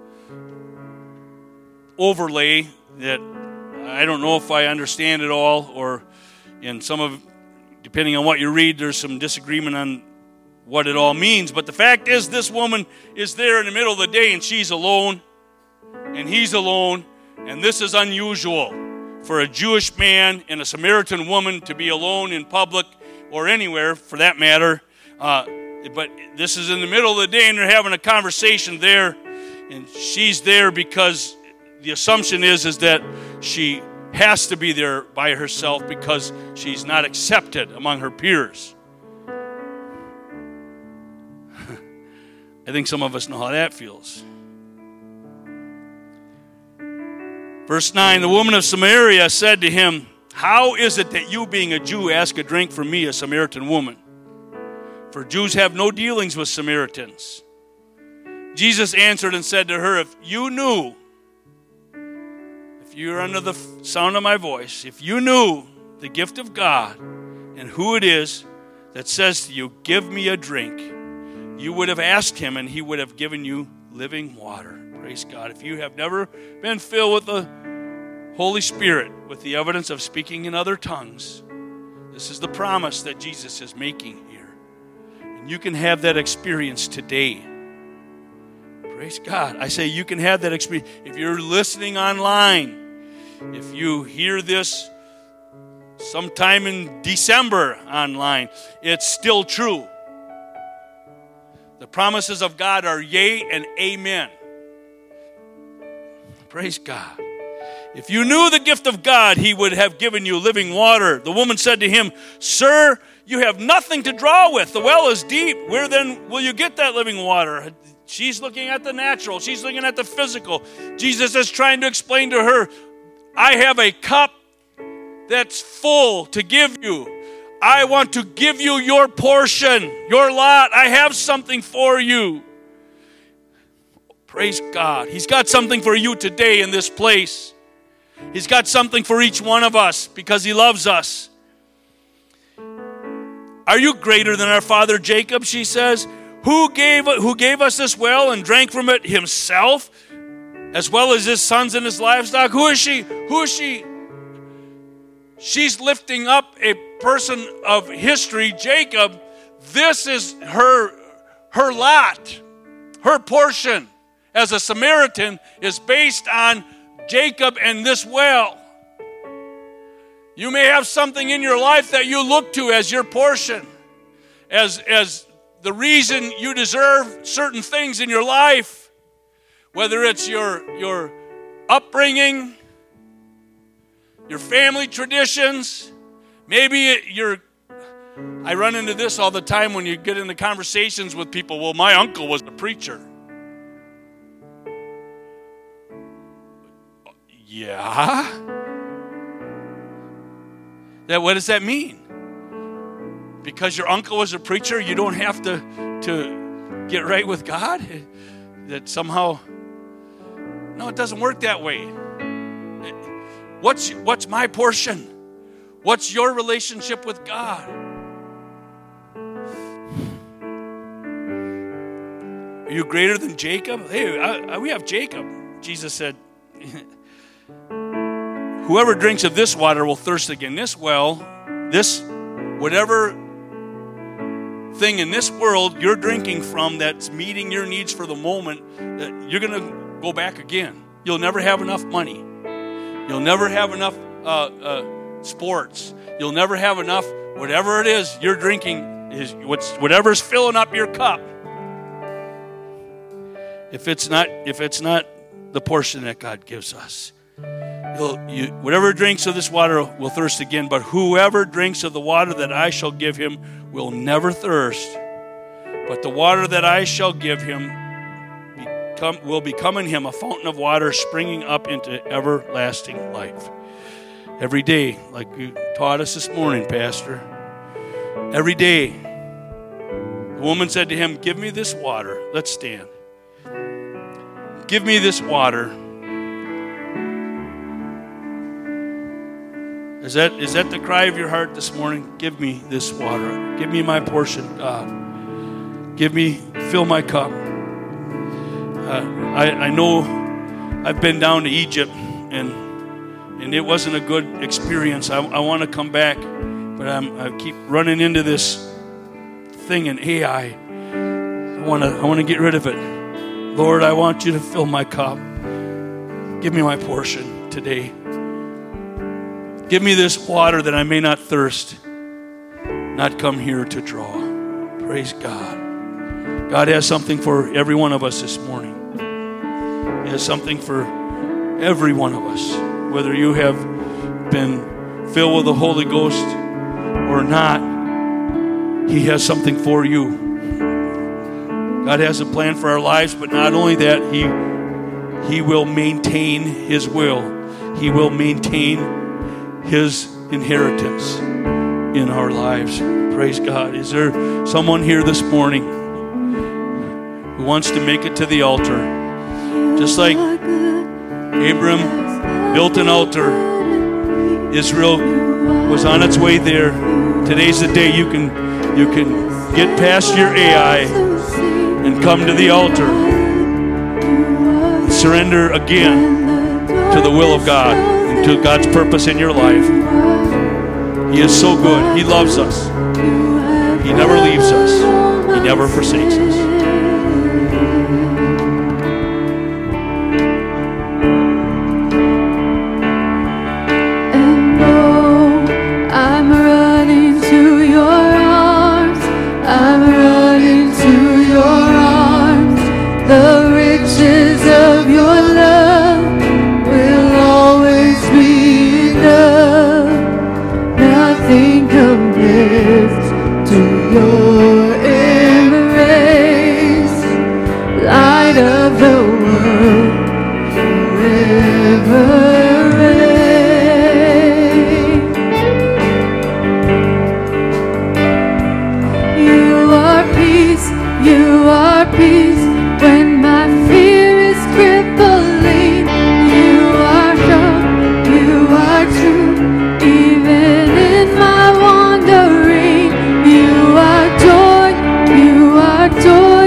overlay that I don't know if I understand it all, or in some of, depending on what you read, there's some disagreement on what it all means. But the fact is, this woman is there in the middle of the day, and she's alone, and he's alone, and this is unusual for a Jewish man and a Samaritan woman to be alone in public or anywhere, for that matter. Uh, but this is in the middle of the day, and they're having a conversation there, and she's there because the assumption is, is that she has to be there by herself because she's not accepted among her peers. I think some of us know how that feels. Verse nine, the woman of Samaria said to him, "How is it that you, being a Jew, ask a drink from me, a Samaritan woman? For Jews have no dealings with Samaritans." Jesus answered and said to her, "If you knew, if you're under the sound of my voice, if you knew the gift of God and who it is that says to you, 'Give me a drink,' you would have asked him, and he would have given you living water." Praise God. If you have never been filled with the Holy Spirit, with the evidence of speaking in other tongues, this is the promise that Jesus is making here. And you can have that experience today. Praise God. I say you can have that experience. If you're listening online, if you hear this sometime in December online, it's still true. The promises of God are yea and amen. Praise God. If you knew the gift of God, he would have given you living water. The woman said to him, "Sir, you have nothing to draw with. The well is deep. Where then will you get that living water?" She's looking at the natural. She's looking at the physical. Jesus is trying to explain to her, "I have a cup that's full to give you. I want to give you your portion, your lot. I have something for you." Praise God. He's got something for you today in this place. He's got something for each one of us because he loves us. "Are you greater than our father Jacob?" she says. Who gave, who gave us this well and drank from it himself, as well as his sons and his livestock? Who is she? Who is she? She's lifting up a person of history, Jacob. This is her, her lot, her portion as a Samaritan is based on Jacob and this well. You may have something in your life that you look to as your portion, as, as the reason you deserve certain things in your life, whether it's your, your upbringing, your family traditions, maybe you're, I run into this all the time when you get into conversations with people. Well, my uncle was a preacher. Yeah? That, what does that mean? Because your uncle was a preacher, you don't have to, to get right with God? That somehow, no, it doesn't work that way. What's, what's my portion? What's your relationship with God? Are you greater than Jacob? Hey, I, I, we have Jacob. Jesus said, whoever drinks of this water will thirst again. This well, this, whatever thing in this world you're drinking from that's meeting your needs for the moment, you're going to go back again. You'll never have enough money. You'll never have enough uh, uh, sports. You'll never have enough, whatever it is you're drinking, is what's whatever's filling up your cup. If it's not, if it's not the portion that God gives us, you'll, you, whatever drinks of this water will thirst again. But whoever drinks of the water that I shall give him will never thirst. But the water that I shall give him become, will become in him a fountain of water springing up into everlasting life. Every day, like you taught us this morning, Pastor. Every day, the woman said to him, "Give me this water." Let's stand. Give me this water. Is that, is that the cry of your heart this morning? Give me this water. Give me my portion, God. Give me, fill my cup. Uh, I, I know I've been down to Egypt, and and it wasn't a good experience. I, I want to come back, but I'm, I keep running into this thing in A I. I want to I want to get rid of it. Lord, I want you to fill my cup. Give me my portion today. Give me this water that I may not thirst, not come here to draw. Praise God. God has something for every one of us this morning. He has something for every one of us. Whether you have been filled with the Holy Ghost or not, He has something for you. God has a plan for our lives, but not only that, He He will maintain His will. He will maintain His inheritance in our lives. Praise God. Is there someone here this morning who wants to make it to the altar? Just like Abram built an altar, Israel was on its way there. Today's the day you can you can get past your A I and come to the altar. Surrender again to the will of God and to God's purpose in your life. He is so good. He loves us. He never leaves us. He never forsakes us. And oh, I'm running to your arms. I'm running to your arms. The riches of your love will always be enough. Nothing compares to your embrace. Light of the world, forever reign. You are peace, you are peace. When my fear is crippling, you are hope, you are true. Even in my wandering, you are joy, you are joy.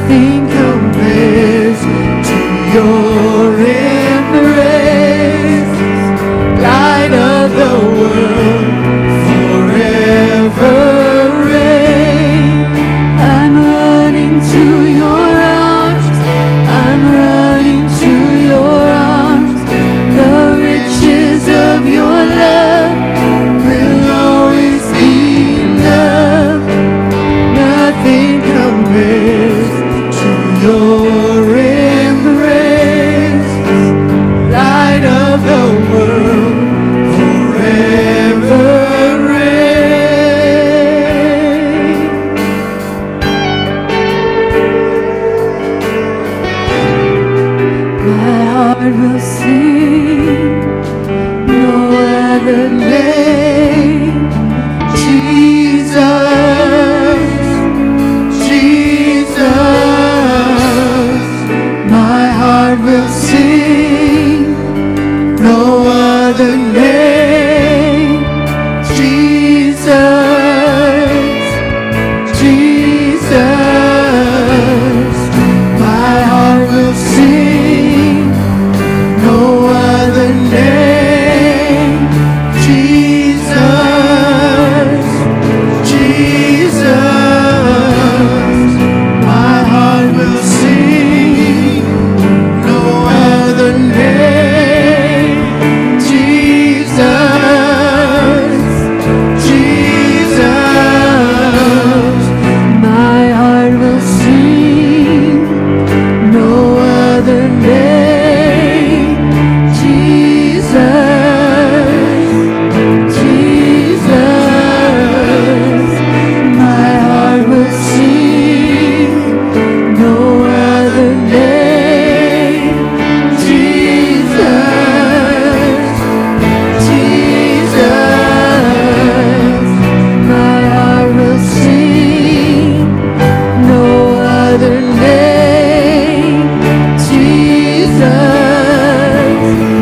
Nothing compares to your embrace, light of the world, forever reign. I'm running to your arms, I'm running to your arms. The riches of your love will always be enough. Nothing compares to your embrace, light of the world, forever reign. My heart will sing, no other name, Jesus, Jesus. My heart will sing, no other name, Jesus, Jesus. My heart will sing, no other name, Jesus, Jesus. My heart will sing, no other name, Jesus, Jesus. My heart will sing, no other name, Jesus, Jesus. My heart will sing, no other name, Jesus, Jesus. My heart will sing, no other name, Jesus,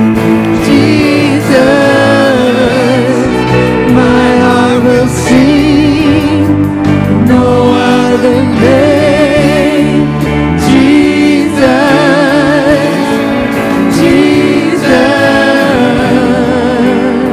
Jesus. My heart will sing, no other name, Jesus, Jesus.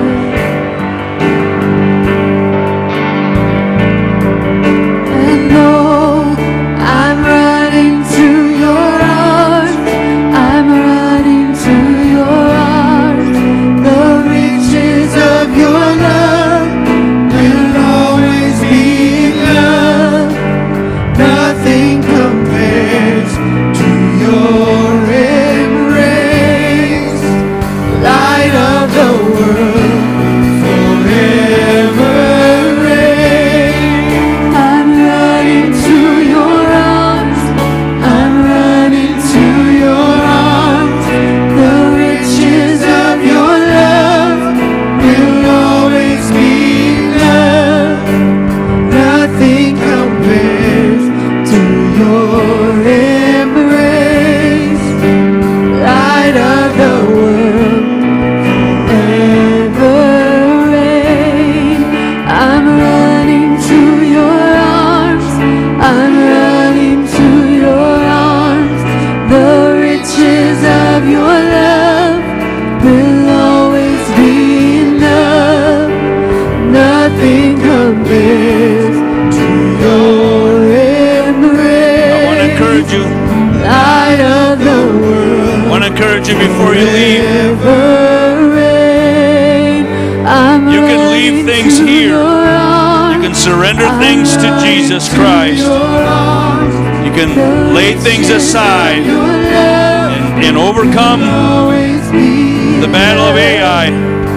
And oh, I'm running to your arms, I'm running to your arms. The riches of your love will always be enough. Nothing compares to your embrace, light of the world, forever reign. I'm running to your arms, I'm running to your arms. The riches of your love will always be enough. Nothing compares to your embrace, light of the world, forever reign. I'm running to your arms, I'm running to your arms. The riches of your love will always be enough. Nothing compares to your embrace. I want to encourage you. Light of the world, I want to encourage you before you leave. forever reign. I'm You can leave running things to here. your arms. You can surrender things to Jesus Christ. You can lay things aside and, and overcome the battle of Ai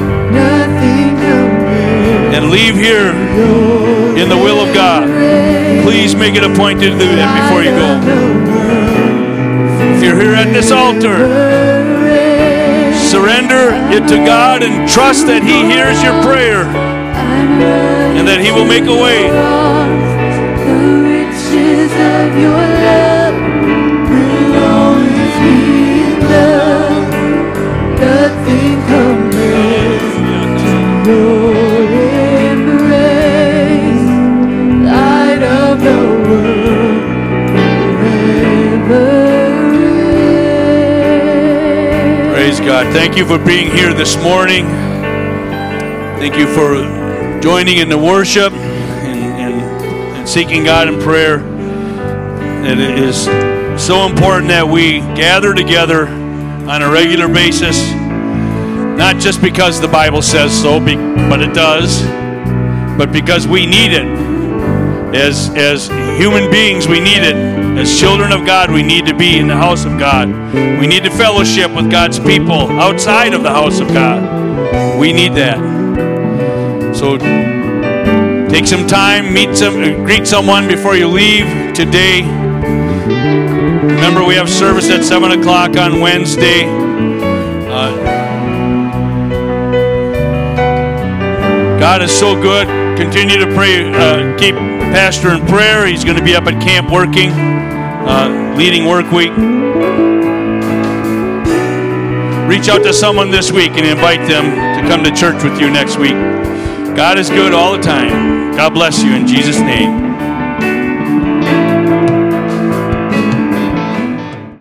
and leave here in the will of God. Please make it a point to do that before you go. If you're here at this altar, surrender it to God and trust that He hears your prayer and that He will make a way. The riches of your love will always be enough. Nothing compares to your embrace, light of the world. God. Thank you for being here this morning. Thank you for joining in the worship and, and, and seeking God in prayer. It is so important that we gather together on a regular basis, not just because the Bible says so, but it does, but because we need it. As, as human beings, we need it. As children of God, we need to be in the house of God. We need to fellowship with God's people outside of the house of God. We need that. So take some time, meet some, greet someone before you leave today. Remember, we have service at seven o'clock on Wednesday. Uh, God is so good. Continue to pray, uh, keep Pastor in prayer. He's going to be up at camp working, uh, leading work week. Reach out to someone this week and invite them to come to church with you next week. God is good all the time. God bless you in Jesus' name.